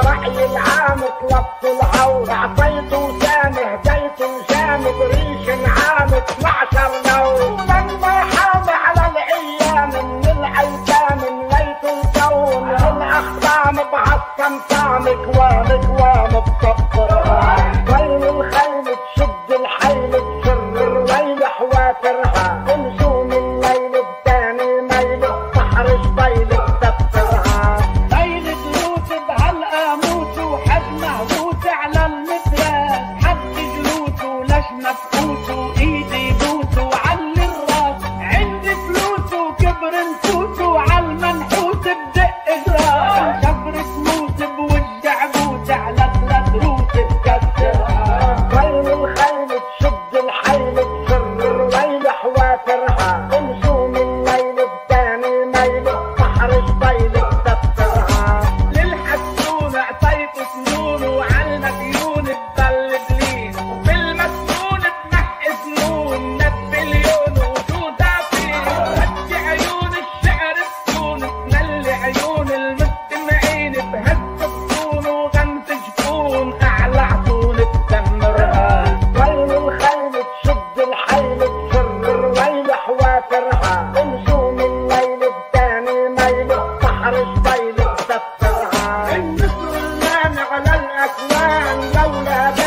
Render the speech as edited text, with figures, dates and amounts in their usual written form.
الوحي العام طلبت العور، اعطيته سامي هديته جامد ريش نعام 12 لون. لما حامي على الايام من الايتام مليت الكون، الاخصام بعصم طعم كوام كوام بصفرها. وين الخيل تشد الحيل تسر الويل حوافرها، نجوم الليل الثاني ميل الصحر شطيل تسفرها. ليل تموت بهالقاموس وحجمه موت على المدراس، حد جلوسه لجنة فقوس وايدي بوس وعلي الراس. عندي فلوس وكبر نفوس وعالمنحوس بدق جراس، شفر سموس بوجع بوس على 3 روس بكسرها. وين الخيل تشد الحيل تسر الويل حوافرها، نجوم الليل الثاني ميل الصحر شطيل تسفرها. للحسون اعطيته سنون وعالمديون تضل بلين، وبالمسنون تنحي سنون نابليون وجوزافين. ودي عيون الشعر السون تملي عيون المستمعين بهز الصون وغمز جفون اعلى عطون تدمرها. وين الخيل تشد الحيل تسر الويل حوافرها، نجوم الليل الثاني ميل الصحر شطيل تسفرها. النصر اللامع على الاكوان لولا